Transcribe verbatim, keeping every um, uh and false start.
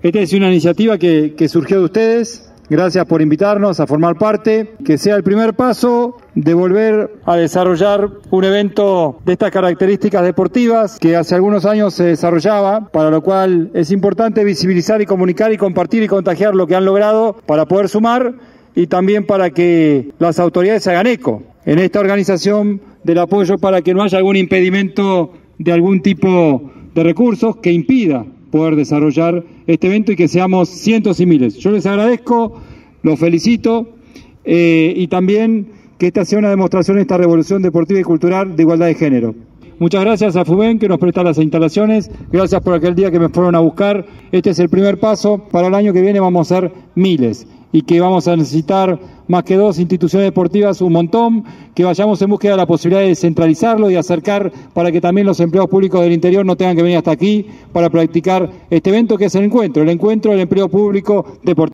Esta es una iniciativa que, que surgió de ustedes. Gracias por invitarnos a formar parte, que sea el primer paso de volver a desarrollar un evento de estas características deportivas que hace algunos años se desarrollaba, para lo cual es importante visibilizar y comunicar y compartir y contagiar lo que han logrado para poder sumar y también para que las autoridades hagan eco en esta organización del apoyo para que no haya algún impedimento de algún tipo de recursos que impida poder desarrollar este evento y que seamos cientos y miles. Yo les agradezco, los felicito eh, y también que esta sea una demostración de esta revolución deportiva y cultural de igualdad de género. Muchas gracias a FUBEN que nos presta las instalaciones, gracias por aquel día que me fueron a buscar. Este es el primer paso, para el año que viene vamos a ser miles y que vamos a necesitar más que dos instituciones deportivas, un montón, que vayamos en búsqueda de la posibilidad de descentralizarlo y acercar para que también los empleados públicos del interior no tengan que venir hasta aquí para practicar este evento que es el encuentro, el encuentro del empleo público deportivo.